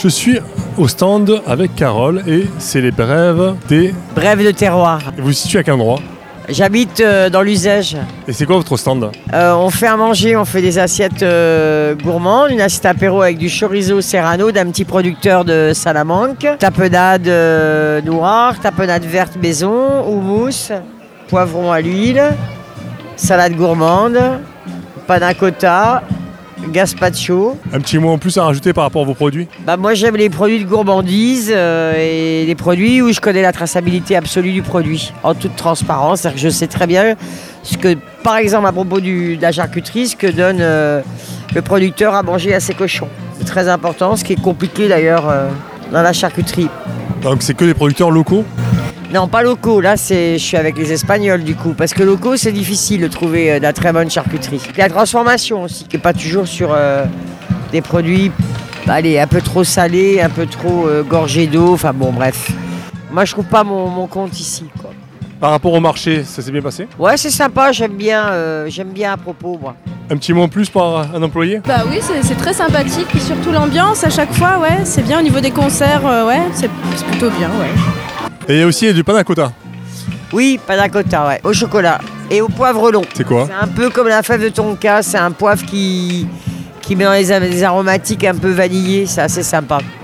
Je suis au stand avec Carole et c'est les brèves des... Brèves de terroir. Vous vous situez à quel endroit? J'habite dans l'Uzège. Et c'est quoi votre stand? On fait à manger, on fait des assiettes gourmandes, une assiette apéro avec du chorizo serrano d'un petit producteur de Salamanque, tapenade noire, tapenade verte maison, houmous, poivron à l'huile, salade gourmande, panna cotta, gazpacho. Un petit mot en plus à rajouter par rapport à vos produits? Moi j'aime les produits de gourmandise et les produits où je connais la traçabilité absolue du produit, en toute transparence. C'est-à-dire que je sais très bien ce que, par exemple à propos de la charcuterie, ce que donne le producteur à manger à ses cochons. C'est très important, ce qui est compliqué d'ailleurs dans la charcuterie. Donc c'est que des producteurs locaux? Non, pas locaux, là je suis avec les Espagnols du coup, parce que locaux c'est difficile de trouver de la très bonne charcuterie. La transformation aussi, qui n'est pas toujours sur des produits un peu trop salés, un peu trop gorgés d'eau, enfin bon bref. Moi je trouve pas mon compte ici, quoi. Par rapport au marché, ça s'est bien passé? Ouais, c'est sympa, j'aime bien à propos, moi. Un petit mot en plus par un employé? Bah oui, c'est très sympathique, et surtout l'ambiance à chaque fois, ouais, c'est bien au niveau des concerts, ouais, c'est plutôt bien, ouais. Et il y a aussi du panna cotta. Oui, panna cotta, ouais, au chocolat et au poivre long. C'est quoi? C'est un peu comme la fève de tonka, c'est un poivre qui met dans les aromatiques un peu vanillés, c'est assez sympa.